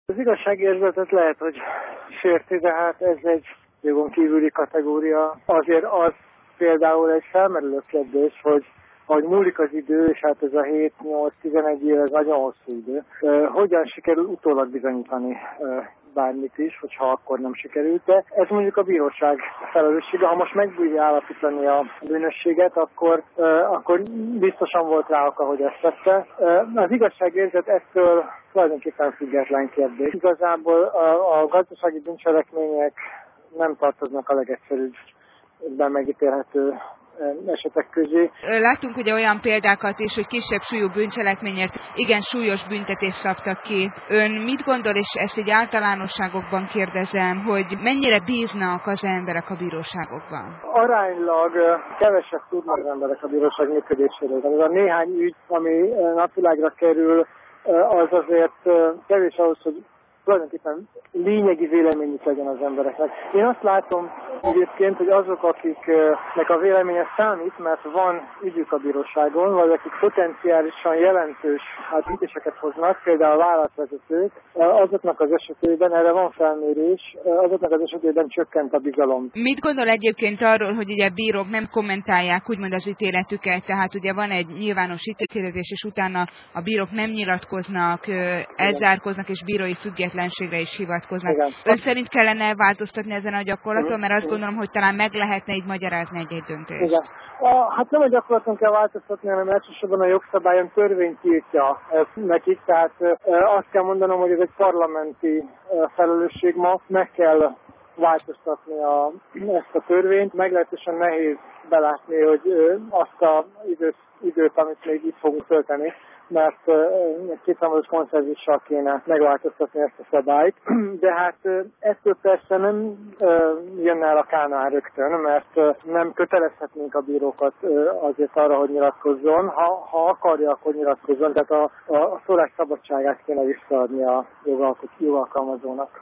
Az igazságérzetet lehet, hogy sérti, de hát ez egy jogon kívüli kategória. Azért az például egy felmerülő kérdés, hogy múlik az idő, és hát ez a 7-8-11 év, ez nagyon hosszú idő. Hogyan sikerül utólag bizonyítani bármit is, hogyha akkor nem sikerült. De ez mondjuk a bíróság felelőssége. Ha most megbírja állapítani a bűnösséget, akkor biztosan volt rá oka, hogy ezt tette. Az igazságérzet ettől tulajdonképpen független kérdés. Igazából a gazdasági bűncselekmények nem tartoznak a legegyszerűbben megítélhető esetek közé. Láttunk ugye olyan példákat is, hogy kisebb súlyú bűncselekményért igen súlyos büntetést szabtak ki. Ön mit gondol, és ezt így általánosságokban kérdezem, hogy mennyire bíznak az emberek a bíróságokban? Aránylag kevesebb tudnak az emberek a bíróság működéséről. Ez a néhány ügy, ami napvilágra kerül, az azért kevés ahhoz, hogy tulajdonképpen lényegi véleményük legyen az embereknek. Én azt látom egyébként, hogy azok, akiknek a véleménye számít, mert van ügyük a bíróságon, vagy akik potenciálisan jelentős döntéseket hoznak, például vállalatvezetők, azoknak az esetében, erre van felmérés, azoknak az esetében csökkent a bizalom. Mit gondol egyébként arról, hogy ugye bírók nem kommentálják úgymond az ítéletüket, tehát ugye van egy nyilvános ítéletés, és utána a bírók nem nyilatkoznak, elzárkoznak, és bírói függetlenségre is hivatkoznak. Igen. Ön szerint kellene változtatni ezen a gyakorlaton, mert azt gondolom, hogy talán meg lehetne így magyarázni egy döntést. Igen. Hát nem a gyakorlaton kell változtatni, hanem elsősorban a jogszabályon törvény tiltja ezt nekik, tehát azt kell mondanom, hogy ez egy parlamenti felelősség ma, meg kell változtatni ezt a törvényt. Meglehetősen nehéz belátni, hogy azt az időt, amit még itt fogunk tölteni, mert kétszázalékos konszenzussal kéne megváltoztatni ezt a szabályt. De hát ettől persze nem jönne el a kánál rögtön, mert nem kötelezhetnénk a bírókat azért arra, hogy nyilatkozzon. Ha akarja, akkor nyilatkozzon, tehát a szólás szabadságát kéne visszaadni a jogalkalmazónak.